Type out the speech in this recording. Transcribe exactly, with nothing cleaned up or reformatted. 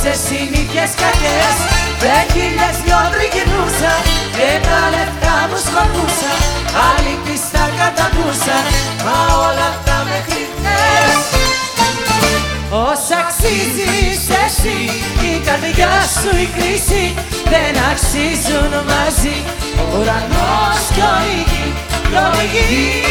σε συνήθειες κακές. Με χίλιες δυο τριγυρνούσα και τα λεφτά μου σκοτούσα. Άλλη πίστα καταντούσα, μα όλα αυτά μέχρι χθες. Όσα αξίζεις εσύ, η καρδιά σου η κρίση, δεν αξίζουν μαζί ο ουρανός κι ο η γη, κι ο η γη.